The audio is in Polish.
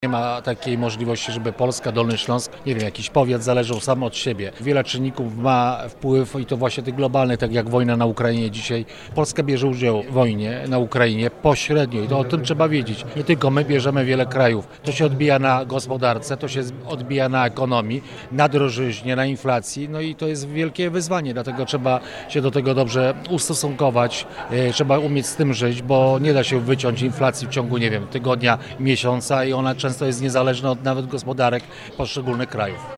Nie ma takiej możliwości, żeby Polska, Dolny Śląsk, nie wiem, jakiś powiat zależał sam od siebie. Wiele czynników ma wpływ i to właśnie tych globalnych, tak jak wojna na Ukrainie dzisiaj. Polska bierze udział w wojnie na Ukrainie pośrednio i to o tym trzeba wiedzieć. Nie tylko my bierzemy, wiele krajów. To się odbija na gospodarce, to się odbija na ekonomii, na drożyźnie, na inflacji, no i to jest wielkie wyzwanie, dlatego trzeba się do tego dobrze ustosunkować, trzeba umieć z tym żyć, bo nie da się wyciąć inflacji w ciągu, nie wiem, tygodnia, miesiąca i ona często jest niezależna od nawet gospodarek poszczególnych krajów.